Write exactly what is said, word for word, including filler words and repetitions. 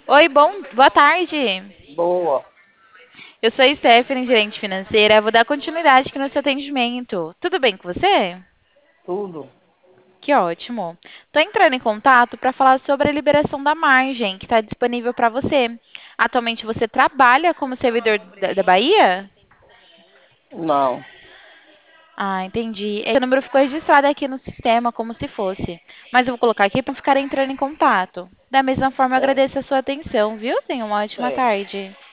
Oi, bom, boa tarde. Boa, Eu sou a Stephanie, gerente financeira. Vou dar continuidade aqui no seu atendimento. Tudo bem com você? tudo. Que ótimo. Estou entrando em contato para falar sobre a liberação da margem que está disponível para você. Atualmente você trabalha como servidor da, da Bahia? Não, Ah, entendi. Esse número ficou registrado aqui no sistema como se fosse. Mas eu vou colocar aqui para ficar entrando em contato. Da mesma forma, eu certo, agradeço a sua atenção, viu? Tenha uma ótima certo. tarde.